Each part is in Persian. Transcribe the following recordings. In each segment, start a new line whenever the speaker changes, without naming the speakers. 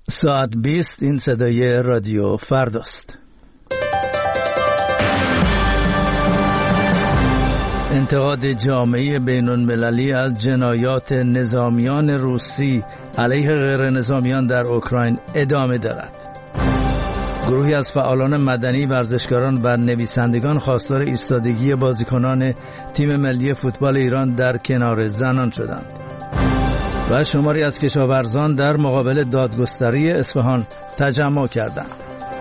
ساعت 20 این صدای رادیو فرداست. انتقاد جامعه بین‌المللی از جنایات نظامیان روسی علیه غیر نظامیان در اوکراین ادامه دارد. گروهی از فعالان مدنی، ورزشکاران و نویسندگان خواستار ایستادگی بازیکنان تیم ملی فوتبال ایران در کنار زنان شدند و شماری از کشاورزان در مقابل دادگستری اصفهان تجمع کردند.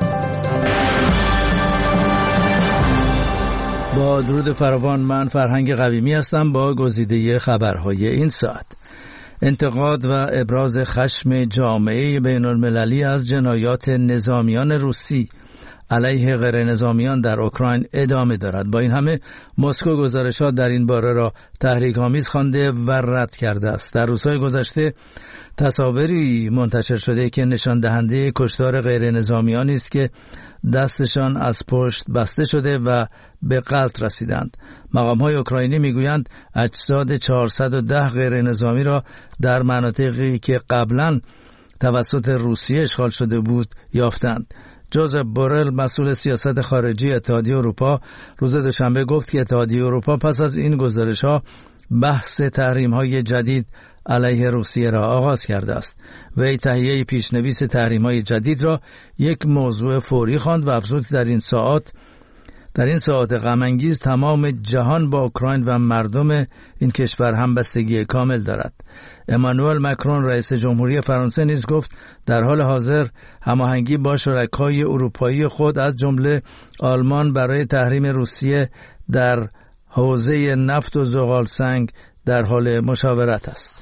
با درود فراوان، من فرهنگ قویمی هستم با گزیده خبرهای این ساعت. انتقاد و ابراز خشم جامعه بین‌المللی از جنایات نظامیان روسی علیه غیر نظامیان در اوکراین ادامه دارد. با این همه مسکو گزارشات در این باره را تحریک‌آمیز خوانده و رد کرده است. در روزهای گذشته تصاویری منتشر شده که نشان دهنده کشتار غیر نظامیانی است که دستشان از پشت بسته شده و به قتل رسیدند. مقام‌های اوکراینی میگویند اجساد 410 غیر نظامی را در مناطقی که قبلا توسط روسیه اشغال شده بود یافتند. جوزف بورل، مسئول سیاست خارجی اتحادیه اروپا، روز دوشنبه گفت که اتحادیه اروپا پس از این گزارش‌ها بحث تحریم‌های جدید علیه روسیه را آغاز کرده است. وی تهیه پیشنویس تحریم‌های جدید را یک موضوع فوری خواند و افزود در این ساعات غم‌انگیز تمام جهان با اوکراین و مردم این کشور همبستگی کامل دارد. امانوئل مکرون رئیس جمهوری فرانسه نیز گفت در حال حاضر هماهنگی با شرکای اروپایی خود از جمله آلمان برای تحریم روسیه در حوزه نفت و زغالسنگ در حال مشاورت است.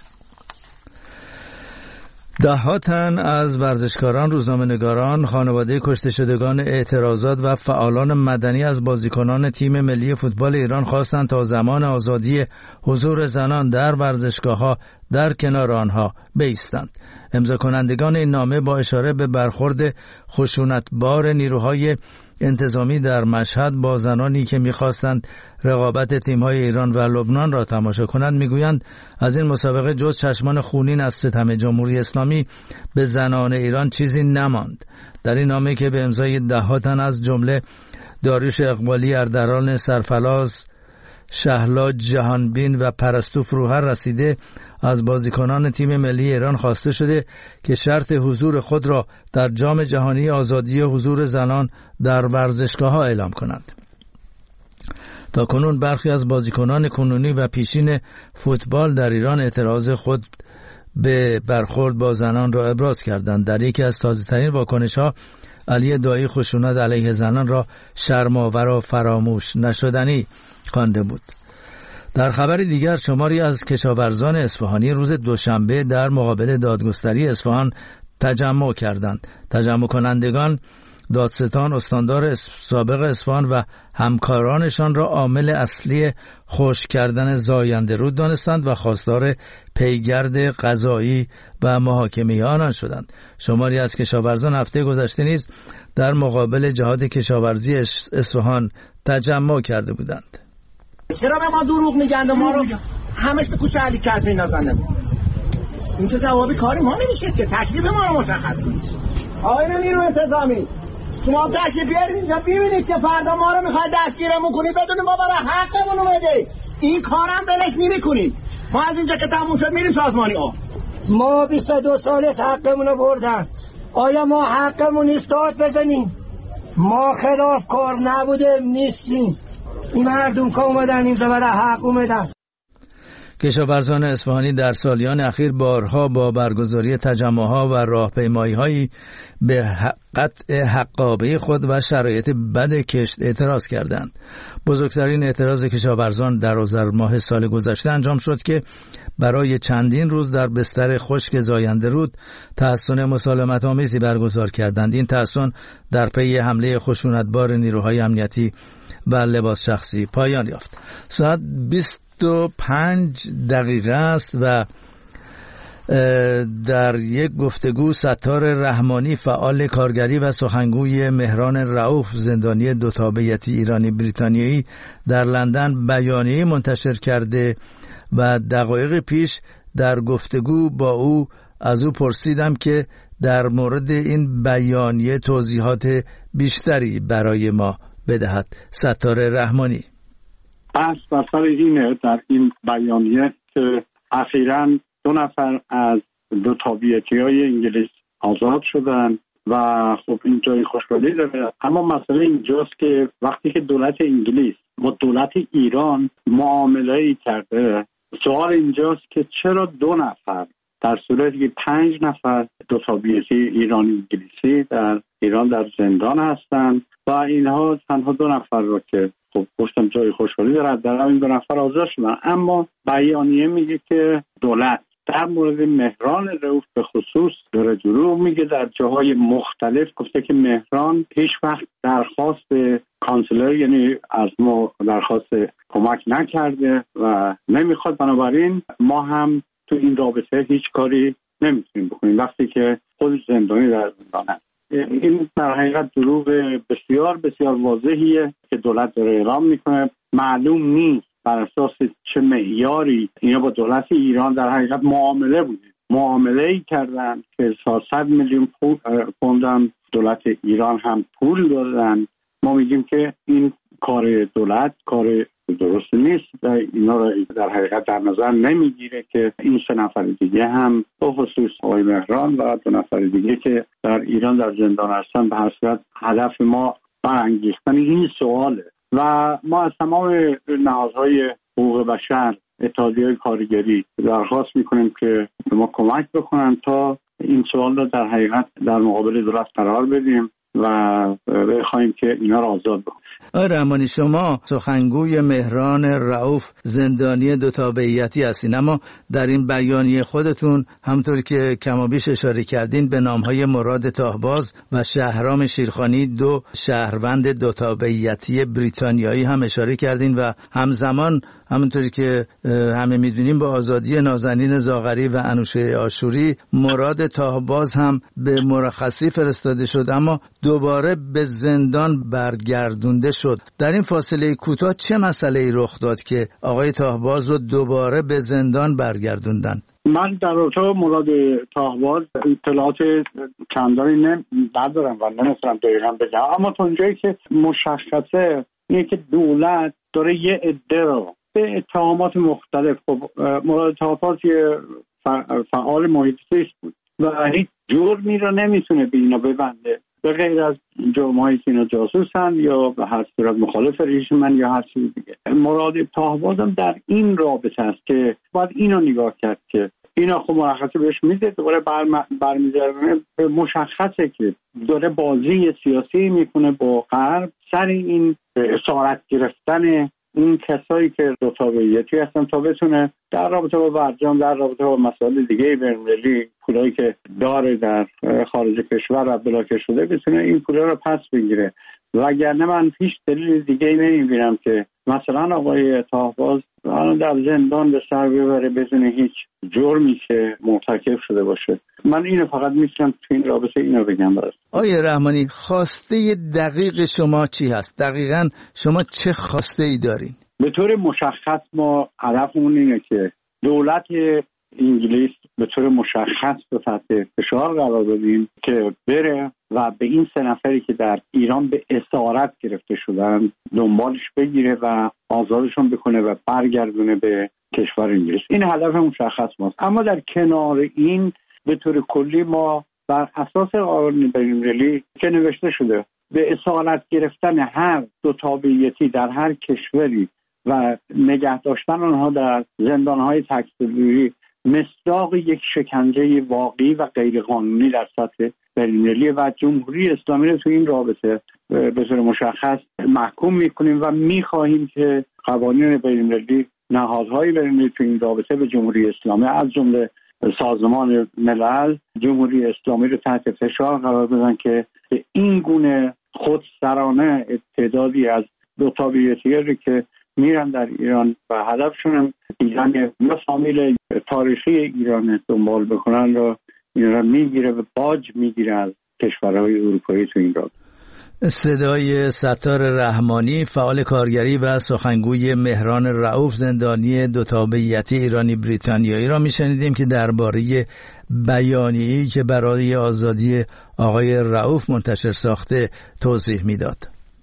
ده‌ها تن از ورزشکاران، روزنامه‌نگاران، خانواده کشته شدگان، اعتراضات و فعالان مدنی از بازیکنان تیم ملی فوتبال ایران خواستند تا زمان آزادی حضور زنان در ورزشگاه‌ها در کنار آنها بایستند. امضا کنندگان این نامه با اشاره به برخورد خشونتبار نیروهای انتظامی در مشهد با زنانی که می‌خواستند رقابت تیم‌های ایران و لبنان را تماشا کنند می‌گویند از این مسابقه جز چشمان خونین از ستم جمهوری اسلامی به زنان ایران چیزی نماند. در این نامه که به امضای ده‌ها تن از جمله داریوش اقبالی، اردلان سرفراز، شهلا جهانبین و پرستو فروهر رسیده، از بازیکنان تیم ملی ایران خواسته شده که شرط حضور خود را در جام جهانی آزادی حضور زنان در ورزشگاه‌ها اعلام کنند. تا کنون برخی از بازیکنان کنونی و پیشین فوتبال در ایران اعتراض خود به برخورد با زنان را ابراز کردند. در یکی از تازه‌ترین واکنش‌ها علی دایی خشونت علیه زنان را شرم‌آور و فراموش نشدنی خوانده بود. در خبر دیگر شماری از کشاورزان اصفهانی روز دوشنبه در مقابل دادگستری اصفهان تجمع کردند. تجمع کنندگان دادستان، استاندار سابق اصفهان و همکارانشان را عامل اصلی خشک کردن زاینده رود دانستند و خواستار پیگرد قضایی و محاکمه آنان شدند. شماری از کشاورزان هفته گذشته نیز در مقابل جهاد کشاورزی اصفهان تجمع کرده بودند.
چرا به ما دروغ میگن و ما رو همش تو کوچه علی کظمی نزنه؟ این که جوابی کاری ما نمیشه که تکلیف ما رو مشخص کنید. آقای نیرو انتظامی، شما تشریف بیارید اینجا ببینید که فردا ما رو میخواید دستگیرمون کنید بدون ما برای حقمون رو بده. این کارم بلش نمی‌کنید. ما از اینجا که تموم شد میریم سازمانی
ما 22 سال حقمون رو بردن. آیا ما حقمون نیست داد بزنیم؟ ما خلاف کار نبودیم نیستیم. این مردم که اومدن اینجا برای حق اومدن.
کشاورزان اصفهانی در سالیان اخیر بارها با برگزاری تجمع‌ها و راهپیمایی‌هایی به قطع حقابه خود و شرایط بد کشت اعتراض کردند. بزرگترین اعتراض کشاورزان در آذر ماه سال گذشته انجام شد که برای چندین روز در بستر خشک زاینده رود تحصن مسالمت‌آمیزی برگزار کردند. این تحصن در پی حمله خشونتبار نیروهای امنیتی و لباس شخصی پایان یافت. ساعت 25 دقیقه است و در یک گفتگو ستار رحمانی، فعال کارگری و سخنگوی مهران رؤوف، زندانی دو تابعیتی ایرانی بریتانیایی، در لندن بیانیه منتشر کرده و دقایق پیش در گفتگو با او از او پرسیدم که در مورد این بیانیه توضیحات بیشتری برای ما بدهد. ستار رحمانی.
بس بر سر اینه در این بیانیه که اخیراً 2 نفر از دو تابعیتی‌های انگلیس آزاد شدن و خب این جای خوشحالی داره، اما مسئله اینجاست که وقتی که دولت انگلیس با دولت ایران معامله‌ای کرده، سوال اینجاست که چرا 2 نفر در صورتی که 5 نفر دو تابعیتی ایرانی انگلیسی در ایران در زندان هستند و اینها تنها 2 نفر رو که خب گفتم جای خوشحالی داره در این 2 نفر آزاد شدن. اما بیانیه میگه که دولت در مورد مهران رئوف به خصوص داره دروغ میگه. در جاهای مختلف گفته که مهران هیچ وقت درخواست کانسلر یعنی از ما درخواست کمک نکرده و نمیخواد، بنابراین ما هم تو این رابطه هیچ کاری نمیتونیم بکنیم وقتی که خود زندانی در زندان هست. این در حقیقت دروغ بسیار بسیار واضحیه که دولت داره اعلام میکنه. معلوم نیست بر اساس چه معیاری اینا با دولت ایران در حقیقت معامله‌ای کردن که 400 میلیون پوند دولت ایران هم پول دادن. ما میگیم که این کار دولت کار درست نیست و اینا رو در حقیقت در نظر نمیگیره که این 3 نفر دیگه هم به خصوص آقای مهران و 2 نفر دیگه که در ایران در زندان هستن به هر صورت هدف ما برانگیختن این سواله و ما از تمام نهادهای حقوق بشر، اتحادیه‌های کارگری درخواست میکنیم که به ما کمک بکنن تا این سوال رو در حقیقت در مقابل دولت قرار بدیم و بخوایم که اینا رو آزاد بکنیم.
آقای رحمانی، شما سخنگوی مهران رئوف زندانی 2 تابعیتی هستین، اما در این بیانیه خودتون همونطور که کمابیش اشاره کردین به نامهای مراد تاهباز و شهرام شیرخانی 2 شهروند 2 تابعیتی بریتانیایی هم اشاره کردین و همزمان همونطوری که همه میدونیم با آزادی نازنین زاغری و انوشه آشوری مراد تاهباز هم به مرخصی فرستاده شد اما دوباره به زندان برگردونده شد. در این فاصله کوتاه چه مسئله‌ای رخ داد که آقای تاهباز رو دوباره به زندان برگردوندن؟
من در رابطه با مراد تاهباز اطلاعات چندانی ندارم و نمیتونم دقیقاً بگم، اما تا اونجایی که مشخصه اینه که دولت داره یه عده رو به اتهامات مختلف، خب مراد تاهباز یه فعال محیط زیست بود و هیچ جرمی رو نمیتونه به اینا ببنده به غیر از جرم‌هایی که اینا جاسوسن یا به هر صورت مخالف رژیمن یا هر چیز دیگه. مراد تاهباز هم در این رابطه است که باید اینو نگاه کرد که اینا خب مرخصی بهش میده، دوباره برمیگردونه. مشخصه که داره بازی سیاسی میکنه با غرب سر این اسارت گرفتن این کسایی که دو تابعیتی هستن تا بتونه در رابطه با برجام، در رابطه با مسائل دیگه بین‌المللی، پولایی که داره در خارج کشور و بلاک شده بتونه این پولا رو پس بگیره. وگرنه من هیچ دلیل دیگه نمیبینم که مثلا آقای تاهباز در زندان به سر ببره بدون هیچ جرمی که مرتکب شده باشه. من اینو فقط میتونم تو این رابطه اینو بگم.
آقای رحمانی، خواسته دقیق شما چی هست؟ دقیقاً شما چه خواسته ای دارین؟
به طور مشخص ما هدفمون اینه که دولت انگلیس به طور مشخص به تحت فشار قرار بدیم که بره و به این 3 نفری که در ایران به اسارت گرفته شدن دنبالش بگیره و آزادشون بکنه و برگردونه به کشور انگلیس. این هدف مشخص ماست. اما در کنار این به طور کلی ما بر اساس قانون بین‌المللی که نوشته شده به اسارت گرفتن هر دو تابعیتی در هر کشوری و نگه داشتن آنها در زندان‌های تک‌سلولی مصداق یک شکنجه واقعی و غیرقانونی در سطح بین‌المللی و جمهوری اسلامی رو تو این رابطه به طور مشخص محکوم می‌کنیم و می‌خواهیم که قوانین بین‌المللی، نهادهای بین‌المللی تو این رابطه به جمهوری اسلامی از جمله سازمان ملل جمهوری اسلامی رو تحت فشار قرار بدن که این گونه خودسرانه تعدادی از دو تابعیتی که میرن در ایران و هدفشون ایران مسائل تاریخی ایران دنبال بکنن رو ایران میگیره و باج میگیره از کشورهای اروپایی تو این رابطه.
صدای ستار رحمانی، فعال کارگری و سخنگوی مهران رؤوف، زندانی دو تابعیتی ایرانی بریتانیایی را میشنیدیم که درباره بیانیه‌ای که برای آزادی آقای رؤوف منتشر ساخته توضیح میداد.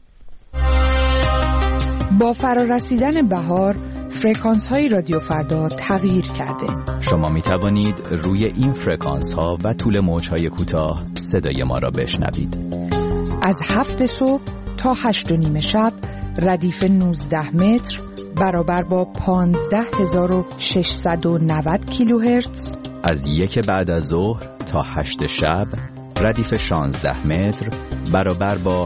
با فرارسیدن بهار، فرکانس های رادیو فردا تغییر کرده.
شما می توانید روی این فرکانس ها و طول موج های کوتاه صدای ما را بشنوید.
از 7 صبح تا 8:30 شب ردیف 19 متر برابر با 15690 کیلوهرتز.
از 1 بعد از ظهر تا 8 شب ردیف 16 متر برابر با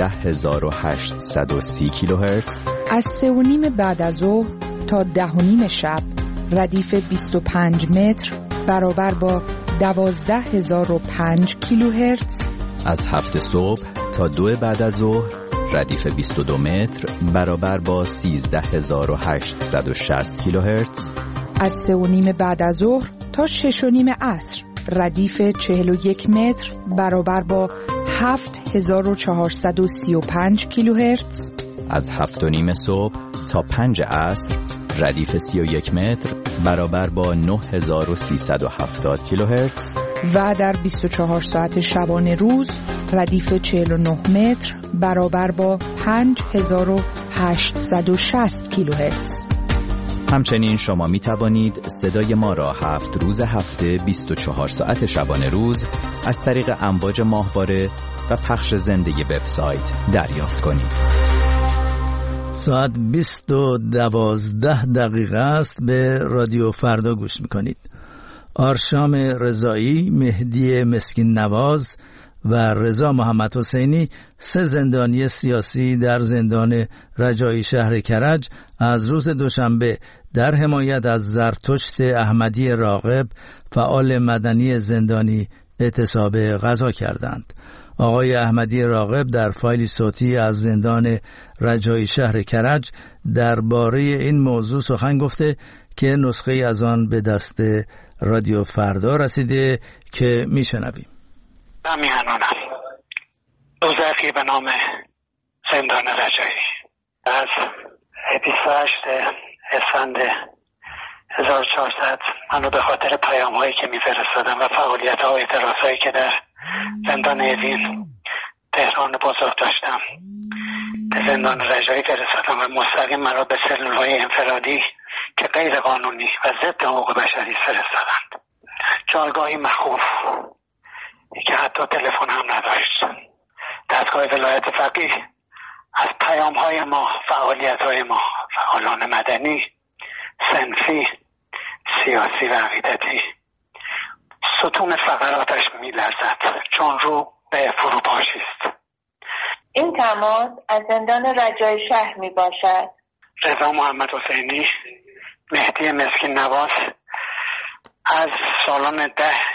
17830 کیلوهرتز.
از 3:30 بعد از ظهر تا 10:30 شب ردیف 25 متر برابر با 12005 کیلوهرتز.
از 7 صبح تا 2 بعد از ظهر ردیف 22 متر برابر با 13860 کیلوهرتز.
از 3:30 بعد از ظهر تا 6:30 عصر ردیف 41 متر برابر با 7435 کیلوهرتز.
از 7:30 صبح تا 5 عصر ردیف 31 متر برابر با 9370 کیلوهرتز.
و در 24 ساعت شبانه روز ردیف 49 متر برابر با 5860 کیلوهرتز.
همچنین شما می توانید صدای ما را 7 روز هفته 24 ساعت شبانه روز از طریق امواج ماهواره و پخش زنده وبسایت دریافت کنید.
ساعت 20:12 است. به رادیو فردا گوش میکنید. آرشام رضایی، مهدی مسکین نواز و رضا محمد حسینی، 3 زندانی سیاسی در زندان رجایی شهر کرج، از روز دوشنبه در حمایت از زرتشت احمدی راغب، فعال مدنی زندانی، اعتصاب غذا کردند. آقای احمدی راغب در فایلی صوتی از زندان رجایی شهر کرج درباره این موضوع سخن گفته که نسخه از آن به دست رادیو فردا رسیده که میشنویم.
میهنانم دوزخی به نام زندان رجایی از 28 اسفند 1400 منو به خاطر پیام هایی که میفرستادم و فعالیت ها و اعتراض هایی که در زندان اوین تهران بزرگ داشتم به زندان رجایی فرستادم و مستقیم مرا به سلول های انفرادی که غیر قانونی و ضد حقوق بشری فرستادند. جایگاهی مخوف که حتی تلفن هم نداشت. دستگاه ولایت فقیه از پیام های ما، فعالیت های ما، فعالان مدنی، صنفی، سیاسی و عقیدتی، ستون فقراتش می لرزد چون رو به فروپاشی است.
این تماس از زندان رجایی شهر می باشد.
رضا محمد حسینی، مهدی مسکین نواز از سالن 10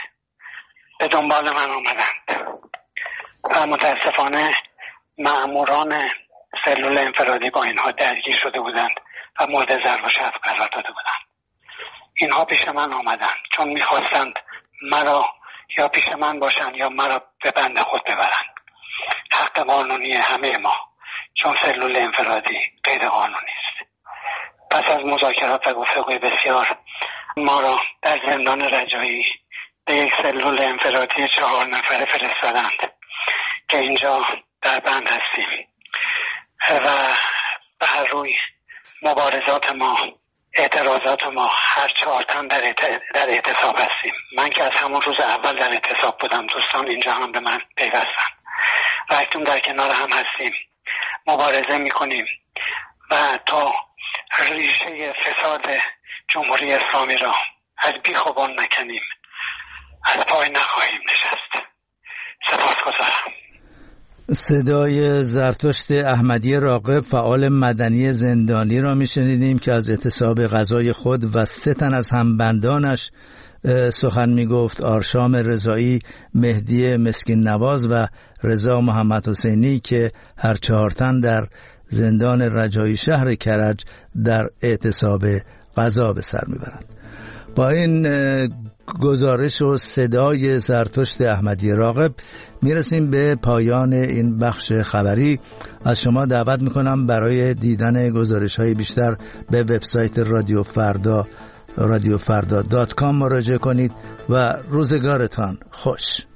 به دنبال من آمدند و متاسفانه مأموران سلول انفرادی با اینها درگیر شده بودند و مورد ضرب و شتم قرار داده بودند. اینها پیش من آمدند چون میخواستند مرا یا پیش من باشند یا مرا به بند خود ببرند. حق قانونی همه ما، چون سلول انفرادی غیر قانونی است. پس از مذاکرات و گفتگوی بسیار ما را در زندان رجایی به یک سلول انفرادی 4 نفره فرستادند که اینجا در بند هستیم و به هر روی مبارزات ما، اعتراضات ما، هر 4 تن در اعتصاب هستیم. من که از همون روز اول در اعتصاب بودم، دوستان اینجا هم به من پیوستن و اکنون در کنار هم هستیم، مبارزه میکنیم و تا ریشه فساد جمهوری اسلامی را از بیخوبان نکنیم از پای نخواهیم نشست. سپاسگزارم.
صدای زرتشت احمدی راغب، فعال مدنی زندانی را میشنیدیم که از اعتصاب غذای خود و 3 تن از همبندانش سخن میگفت. آرشام رضایی، مهدی مسکین نواز و رضا محمد حسینی که هر 4 تن در زندان رجایی شهر کرج در اعتصاب غذا به سر میبرند. با این گزارش و صدای زرتشت احمدی راغب میرسیم به پایان این بخش خبری. از شما دعوت میکنم برای دیدن گزارش‌های بیشتر به وبسایت رادیوفردا.com مراجعه کنید و روزگارتان خوش.